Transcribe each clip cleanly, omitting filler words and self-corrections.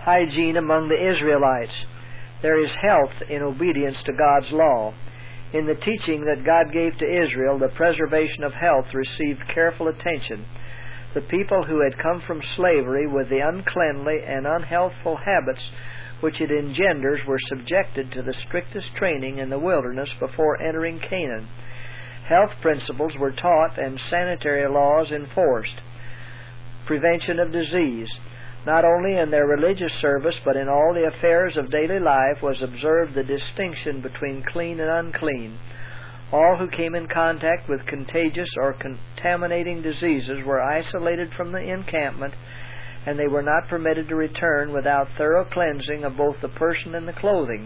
Hygiene among the Israelites. There is health in obedience to God's law. In the teaching that God gave to Israel, the preservation of health received careful attention. The people who had come from slavery with the uncleanly and unhealthful habits which it engenders were subjected to the strictest training in the wilderness before entering Canaan. Health principles were taught and sanitary laws enforced. Prevention of disease. Not only in their religious service, but in all the affairs of daily life was observed the distinction between clean and unclean. All who came in contact with contagious or contaminating diseases were isolated from the encampment, and they were not permitted to return without thorough cleansing of both the person and the clothing.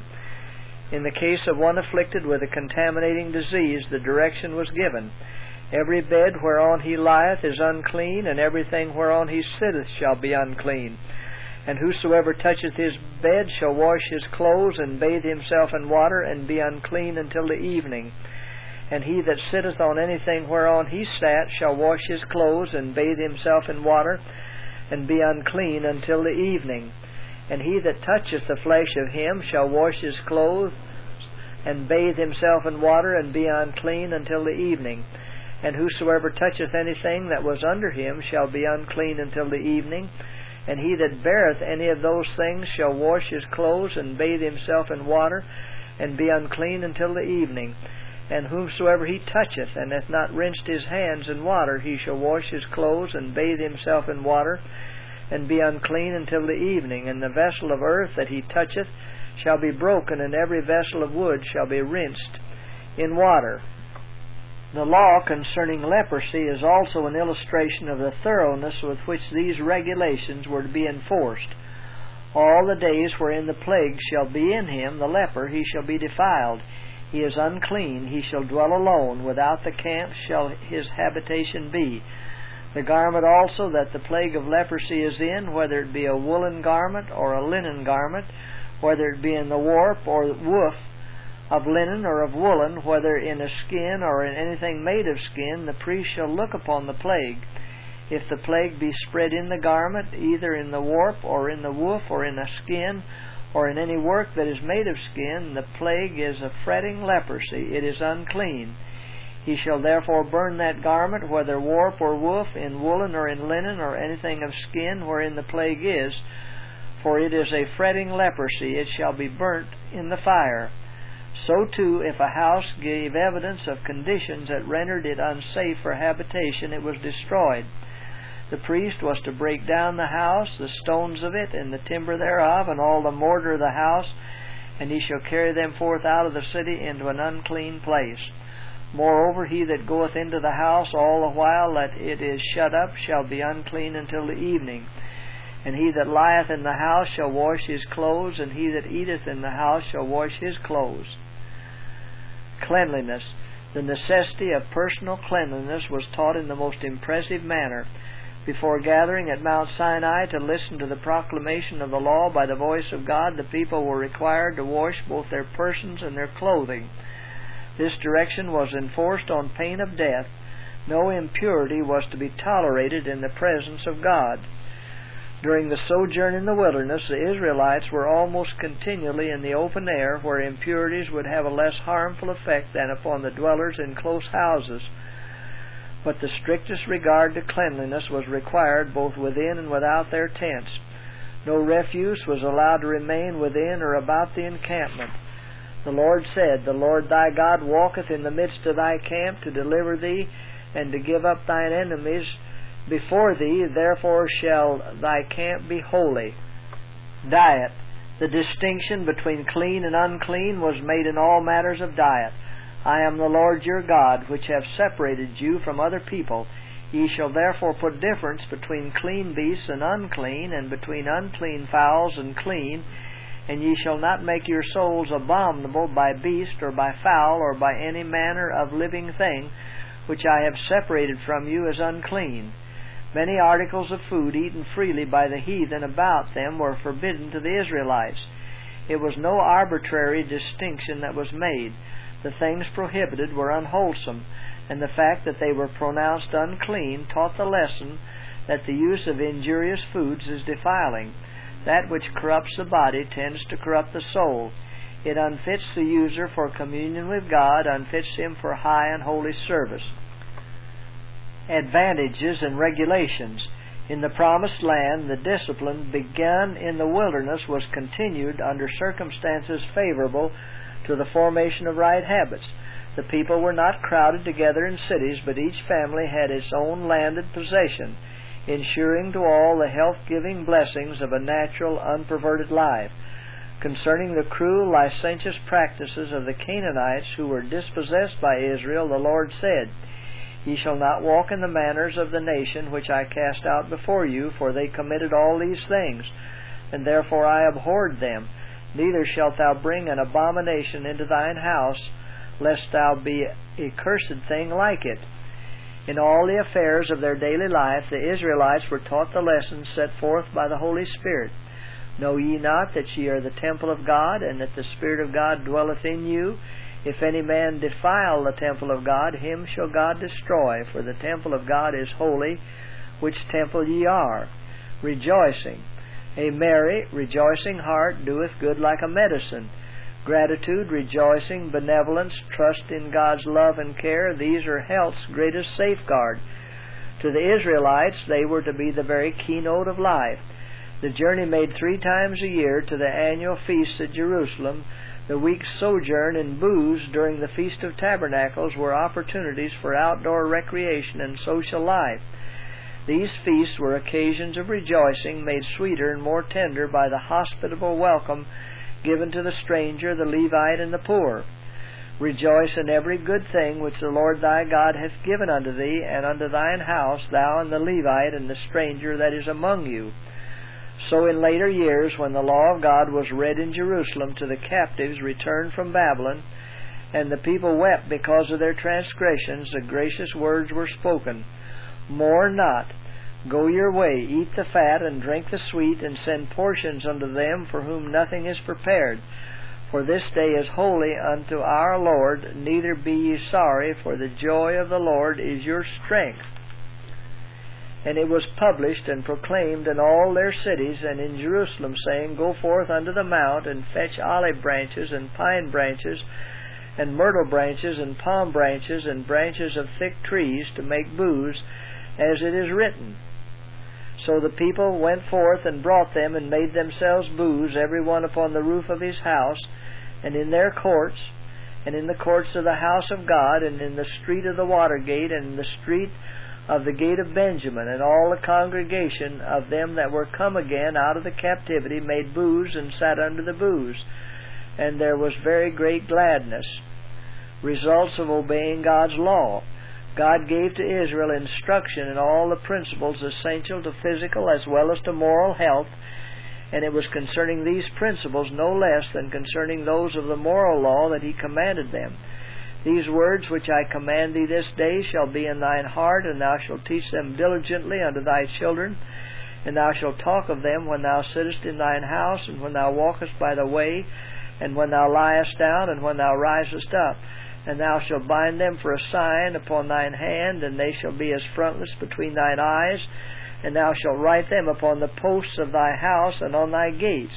In the case of one afflicted with a contaminating disease, the direction was given: Every bed whereon he lieth is unclean, and everything whereon he sitteth shall be unclean. And whosoever toucheth his bed shall wash his clothes, and bathe himself in water, and be unclean until the evening. And he that sitteth on anything whereon he sat shall wash his clothes, and bathe himself in water, and be unclean until the evening. And he that toucheth the flesh of him shall wash his clothes, and bathe himself in water, and be unclean until the evening. And whosoever toucheth anything that was under him shall be unclean until the evening. And he that beareth any of those things shall wash his clothes, and bathe himself in water, and be unclean until the evening. And whomsoever he toucheth, and hath not rinsed his hands in water, he shall wash his clothes, and bathe himself in water, and be unclean until the evening. And the vessel of earth that he toucheth shall be broken, and every vessel of wood shall be rinsed in water. The law concerning leprosy is also an illustration of the thoroughness with which these regulations were to be enforced. All the days wherein the plague shall be in him, the leper, he shall be defiled. He is unclean, he shall dwell alone, without the camp shall his habitation be. The garment also that the plague of leprosy is in, whether it be a woolen garment or a linen garment, whether it be in the warp or woof of linen or of woolen, whether in a skin or in anything made of skin, the priest shall look upon the plague. If the plague be spread in the garment, either in the warp or in the woof or in a skin, or in any work that is made of skin, the plague is a fretting leprosy, it is unclean. He shall therefore burn that garment, whether warp or woof, in woolen or in linen, or anything of skin wherein the plague is, for it is a fretting leprosy, it shall be burnt in the fire. So too, if a house gave evidence of conditions that rendered it unsafe for habitation, it was destroyed. The priest was to break down the house, the stones of it, and the timber thereof, and all the mortar of the house, and he shall carry them forth out of the city into an unclean place. Moreover, he that goeth into the house all the while that it is shut up shall be unclean until the evening. And he that lieth in the house shall wash his clothes, and he that eateth in the house shall wash his clothes. Cleanliness. The necessity of personal cleanliness was taught in the most impressive manner. Before gathering at Mount Sinai to listen to the proclamation of the law by the voice of God, the people were required to wash both their persons and their clothing. This direction was enforced on pain of death. No impurity was to be tolerated in the presence of God. During the sojourn in the wilderness, the Israelites were almost continually in the open air, where impurities would have a less harmful effect than upon the dwellers in close houses. But the strictest regard to cleanliness was required both within and without their tents. No refuse was allowed to remain within or about the encampment. The Lord said, The Lord thy God walketh in the midst of thy camp to deliver thee, and to give up thine enemies before thee, therefore shall thy camp be holy. Diet. The distinction between clean and unclean was made in all matters of diet. I am the Lord your God, which have separated you from other people. Ye shall therefore put difference between clean beasts and unclean, and between unclean fowls and clean. And ye shall not make your souls abominable by beast, or by fowl, or by any manner of living thing, which I have separated from you as unclean. Many articles of food eaten freely by the heathen about them were forbidden to the Israelites. It was no arbitrary distinction that was made. The things prohibited were unwholesome, and the fact that they were pronounced unclean taught the lesson that the use of injurious foods is defiling. That which corrupts the body tends to corrupt the soul. It unfits the user for communion with God, unfits him for high and holy service. Advantages and regulations. In the Promised Land, the discipline begun in the wilderness was continued under circumstances favorable to the formation of right habits. The people were not crowded together in cities, but each family had its own landed possession, ensuring to all the health-giving blessings of a natural, unperverted life. Concerning the cruel, licentious practices of the Canaanites who were dispossessed by Israel, the Lord said, Ye shall not walk in the manners of the nation which I cast out before you, for they committed all these things, and therefore I abhorred them. Neither shalt thou bring an abomination into thine house, lest thou be a cursed thing like it. In all the affairs of their daily life, the Israelites were taught the lessons set forth by the Holy Spirit. Know ye not that ye are the temple of God, and that the Spirit of God dwelleth in you? If any man defile the temple of God, him shall God destroy, for the temple of God is holy, which temple ye are. Rejoicing. A merry, rejoicing heart doeth good like a medicine. Gratitude, rejoicing, benevolence, trust in God's love and care, these are health's greatest safeguard. To the Israelites, they were to be the very keynote of life. The journey made 3 times a year to the annual feast at Jerusalem, the week's sojourn in booths during the Feast of Tabernacles were opportunities for outdoor recreation and social life. These feasts were occasions of rejoicing, made sweeter and more tender by the hospitable welcome given to the stranger, the Levite, and the poor. Rejoice in every good thing which the Lord thy God hath given unto thee, and unto thine house, thou and the Levite and the stranger that is among you. So in later years, when the law of God was read in Jerusalem to the captives returned from Babylon, and the people wept because of their transgressions, the gracious words were spoken, Mourn not, go your way, eat the fat, and drink the sweet, and send portions unto them for whom nothing is prepared. For this day is holy unto our Lord, neither be ye sorry, for the joy of the Lord is your strength. And it was published and proclaimed in all their cities and in Jerusalem, saying, Go forth unto the mount, and fetch olive branches, and pine branches, and myrtle branches, and palm branches, and branches of thick trees, to make booths, as it is written. So the people went forth and brought them, and made themselves booths, every one upon the roof of his house, and in their courts, and in the courts of the house of God, and in the street of the water gate, and in the street of the gate of Benjamin. And all the congregation of them that were come again out of the captivity made booths, and sat under the booths. And there was very great gladness. Results of obeying God's law. God gave to Israel instruction in all the principles essential to physical as well as to moral health, and it was concerning these principles no less than concerning those of the moral law that He commanded them. These words which I command thee this day shall be in thine heart, and thou shalt teach them diligently unto thy children, and thou shalt talk of them when thou sittest in thine house, and when thou walkest by the way, and when thou liest down, and when thou risest up. And thou shalt bind them for a sign upon thine hand, and they shall be as frontlets between thine eyes, and thou shalt write them upon the posts of thy house and on thy gates.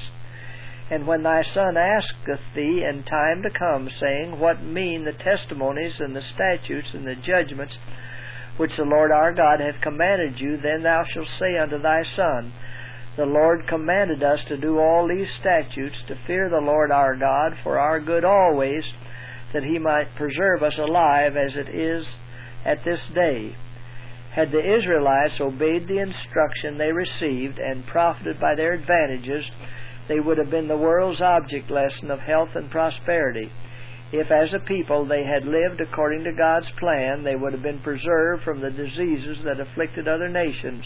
And when thy son asketh thee in time to come, saying, What mean the testimonies and the statutes and the judgments which the Lord our God hath commanded you, then thou shalt say unto thy son, The Lord commanded us to do all these statutes, to fear the Lord our God for our good always, that He might preserve us alive as it is at this day. Had the Israelites obeyed the instruction they received and profited by their advantages, they would have been the world's object lesson of health and prosperity. If as a people they had lived according to God's plan, they would have been preserved from the diseases that afflicted other nations.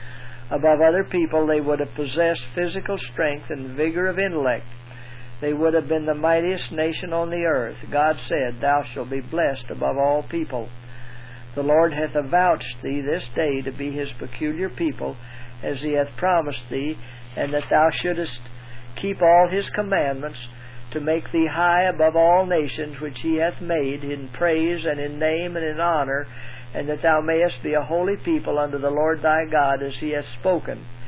Above other people, they would have possessed physical strength and vigor of intellect. They would have been the mightiest nation on the earth. God said, Thou shalt be blessed above all people. The Lord hath avouched thee this day to be His peculiar people, as He hath promised thee, and that thou shouldest keep all His commandments, to make thee high above all nations which He hath made, in praise and in name and in honor, and that thou mayest be a holy people unto the Lord thy God, as He hath spoken.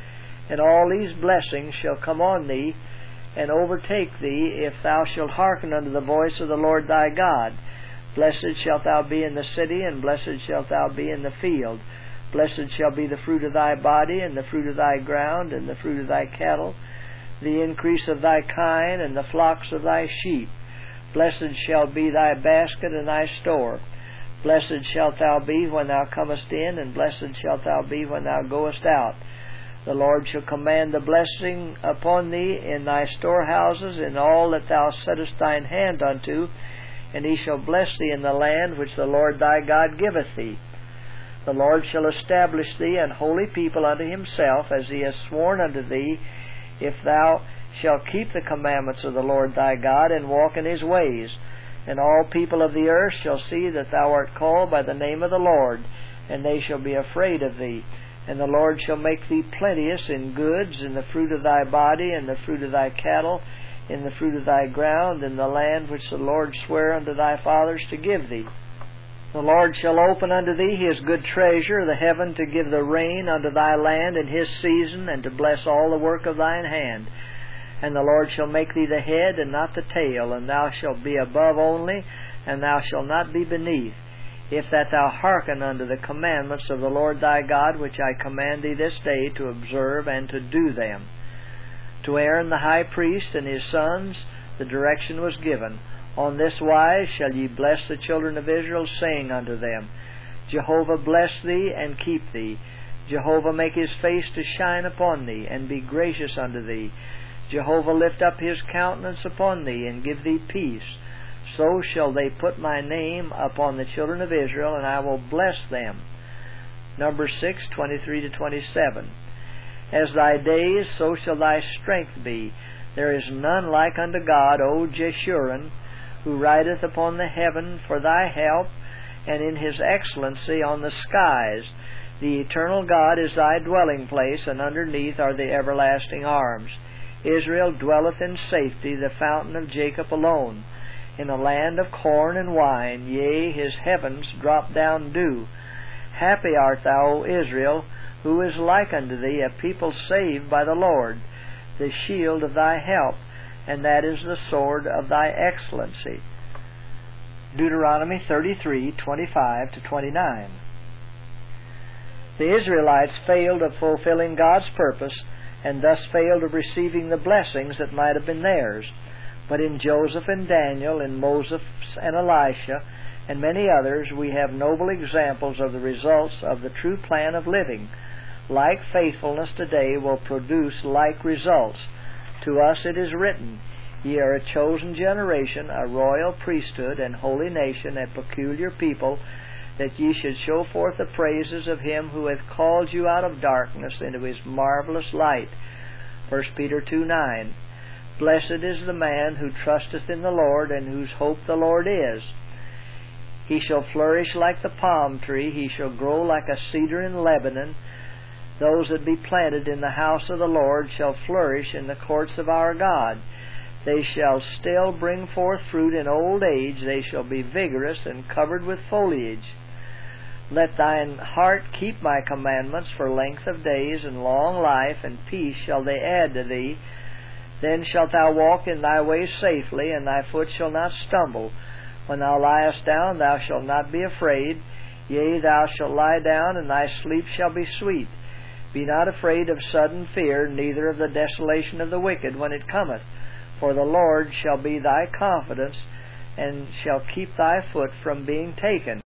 And all these blessings shall come on thee, and overtake thee, if thou shalt hearken unto the voice of the Lord thy God. Blessed shalt thou be in the city, and blessed shalt thou be in the field. Blessed shall be the fruit of thy body, and the fruit of thy ground, and the fruit of thy cattle, the increase of thy kine, and the flocks of thy sheep. Blessed shall be thy basket and thy store. Blessed shalt thou be when thou comest in, and blessed shalt thou be when thou goest out. The Lord shall command the blessing upon thee in thy storehouses, in all that thou settest thine hand unto, and he shall bless thee in the land which the Lord thy God giveth thee. The Lord shall establish thee an holy people unto himself, as he has sworn unto thee, if thou shalt keep the commandments of the Lord thy God, and walk in his ways. And all people of the earth shall see that thou art called by the name of the Lord, and they shall be afraid of thee. And the Lord shall make thee plenteous in goods, in the fruit of thy body, in the fruit of thy cattle, in the fruit of thy ground, in the land which the Lord sware unto thy fathers to give thee. The Lord shall open unto thee his good treasure, the heaven, to give the rain unto thy land in his season, and to bless all the work of thine hand. And the Lord shall make thee the head and not the tail, and thou shalt be above only, and thou shalt not be beneath, if that thou hearken unto the commandments of the Lord thy God, which I command thee this day to observe and to do them. To Aaron the high priest and his sons the direction was given. On this wise shall ye bless the children of Israel, saying unto them, Jehovah bless thee and keep thee. Jehovah make his face to shine upon thee, and be gracious unto thee. Jehovah lift up his countenance upon thee, and give thee peace. So shall they put my name upon the children of Israel, and I will bless them. Numbers 6:23-27. As thy days, so shall thy strength be. There is none like unto God, O Jeshurun, who rideth upon the heaven for thy help, and in his excellency on the skies. The eternal God is thy dwelling place, and underneath are the everlasting arms. Israel dwelleth in safety, the fountain of Jacob alone, in a land of corn and wine, yea, his heavens drop down dew. Happy art thou, O Israel, who is like unto thee, a people saved by the Lord, the shield of thy help, and that is the sword of thy excellency. Deuteronomy 33:25-29. The Israelites failed of fulfilling God's purpose, and thus failed of receiving the blessings that might have been theirs. But in Joseph and Daniel, in Moses and Elisha, and many others, we have noble examples of the results of the true plan of living. Like faithfulness today will produce like results. To us it is written, Ye are a chosen generation, a royal priesthood, and holy nation, a peculiar people, that ye should show forth the praises of him who hath called you out of darkness into his marvelous light. 1 Peter 2:9. Blessed is the man who trusteth in the Lord, and whose hope the Lord is. He shall flourish like the palm tree, he shall grow like a cedar in Lebanon. Those that be planted in the house of the Lord shall flourish in the courts of our God. They shall still bring forth fruit in old age, they shall be vigorous and covered with foliage. Let thine heart keep my commandments for length of days and long life, and peace shall they add to thee. Then shalt thou walk in thy ways safely, and thy foot shall not stumble. When thou liest down, thou shalt not be afraid. Yea, thou shalt lie down, and thy sleep shall be sweet. Be not afraid of sudden fear, neither of the desolation of the wicked when it cometh. For the Lord shall be thy confidence, and shall keep thy foot from being taken.